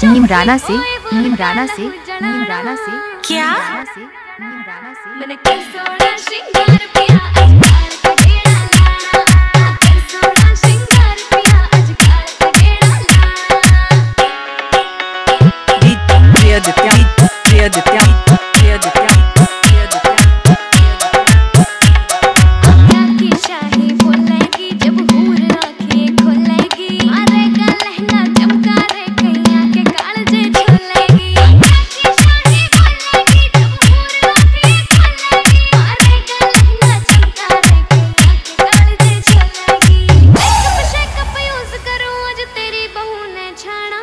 नीमराना से नीमराना से नीमराना से क्या नीमराना से मैंने कर सोना श्रृंगार पिया अजकाल का गेड़ा लाना कर सोना श्रृंगार पिया अजकाल का गेड़ा लाना की शाही फुलेगी जब हूर आँखें खुलेगी मारेगा लहंगा चमका रे कैया के कालजे झूलेगी की शाही फुलेगी जब हूर आँखें खुलेगी मारेगा लहंगा चमका रे कैया के कालजे झूलेगी मेकअप यूज करूं आज तेरी बहू ने छाना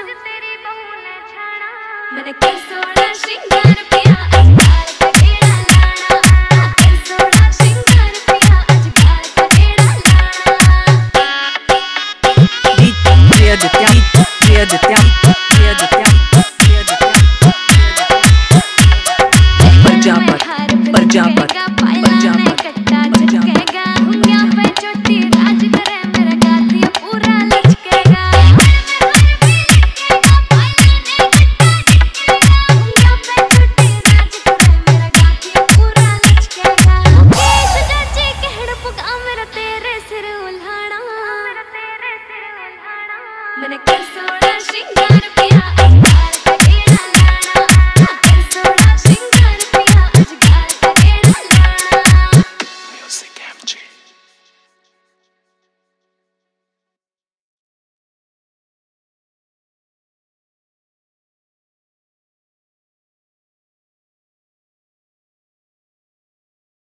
मैंने कर सोना श्रृंगार पिया अजकाल का गेड़ा लाना कर सोना श्रृंगार पिया अजकाल का गेड़ा मैंने कर